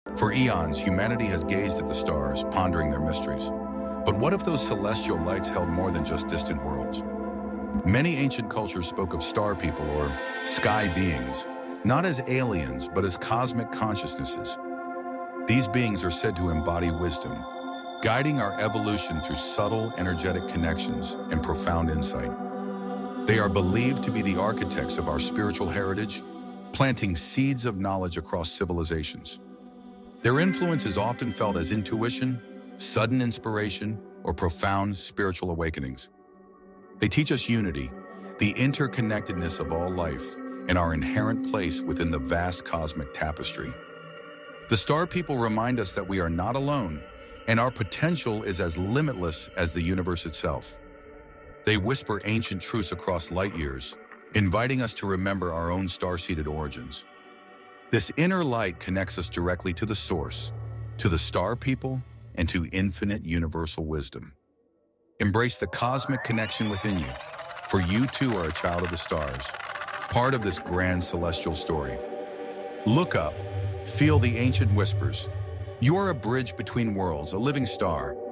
For eons, humanity has gazed at the stars, pondering their mysteries. But what if those celestial lights held more than just distant worlds? Many ancient cultures spoke of star people or sky beings, not as aliens, but as cosmic consciousnesses. These beings are said to embody wisdom, guiding our evolution through subtle, energetic connections and profound insight. They are believed to be the architects of our spiritual heritage, planting seeds of knowledge across civilizations. Their influence is often felt as intuition, sudden inspiration, or profound spiritual awakenings. They teach us unity, the interconnectedness of all life, and our inherent place within the vast cosmic tapestry. The star people remind us that we are not alone, and our potential is as limitless as the universe itself. They whisper ancient truths across light years, inviting us to remember our own star-seeded origins. This inner light connects us directly to the source, to the star people, and to infinite universal wisdom. Embrace the cosmic connection within you, for you too are a child of the stars, part of this grand celestial story. Look up, feel the ancient whispers. You are a bridge between worlds, a living star,